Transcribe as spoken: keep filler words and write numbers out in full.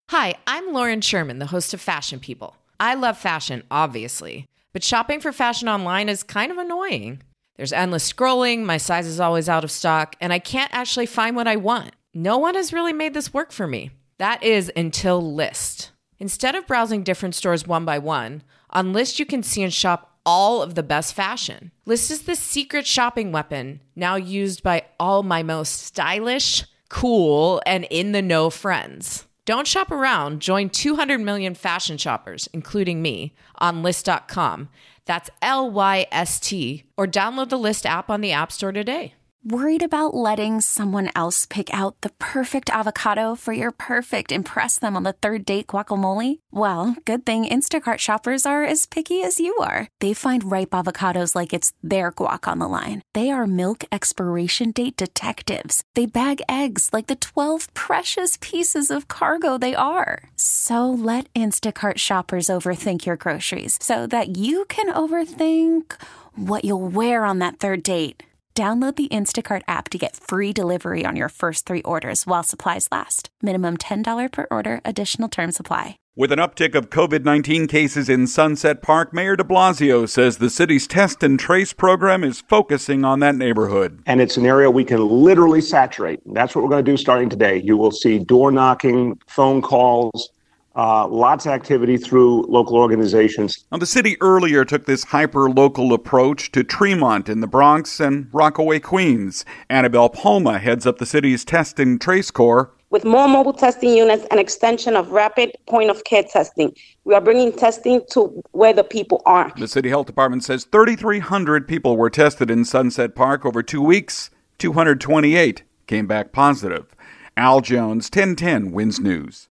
Hi, I'm Lauren Sherman, the host of Fashion People. I love fashion, obviously, but shopping for fashion online is kind of annoying. There's endless scrolling, my size is always out of stock, and I can't actually find what I want. No one has really made this work for me. That is until Lyst. Instead of browsing different stores one by one, on Lyst you can see and shop all of the best fashion. Lyst is the secret shopping weapon now used by all my most stylish, cool, and in-the-know friends. Don't shop around. Join two hundred million fashion shoppers, including me, on Lyst dot com. That's L Y S T. Or download the Lyst app on the App Store today. Worried about letting someone else pick out the perfect avocado for your perfect impress them on the third date guacamole? Well, good thing Instacart shoppers are as picky as you are. They find ripe avocados like it's their guac on the line. They are milk expiration date detectives. They bag eggs like the twelve precious pieces of cargo they are. So let Instacart shoppers overthink your groceries so that you can overthink what you'll wear on that third date. Download the Instacart app to get free delivery on your first three orders while supplies last. Minimum ten dollars per order. Additional terms apply. With an uptick of covid nineteen cases in Sunset Park, Mayor de Blasio says the city's test and trace program is focusing on that neighborhood. And it's an area we can literally saturate. That's what we're going to do starting today. You will see door knocking, phone calls, Uh, lots of activity through local organizations. Now, the city earlier took this hyper-local approach to Tremont in the Bronx and Rockaway, Queens. Annabelle Palma heads up the city's test and trace corps. With more mobile testing units and extension of rapid point-of-care testing, we are bringing testing to where the people are. The city health department says thirty-three hundred people were tested in Sunset Park over two weeks. two hundred twenty-eight came back positive. Al Jones, ten ten Wins News.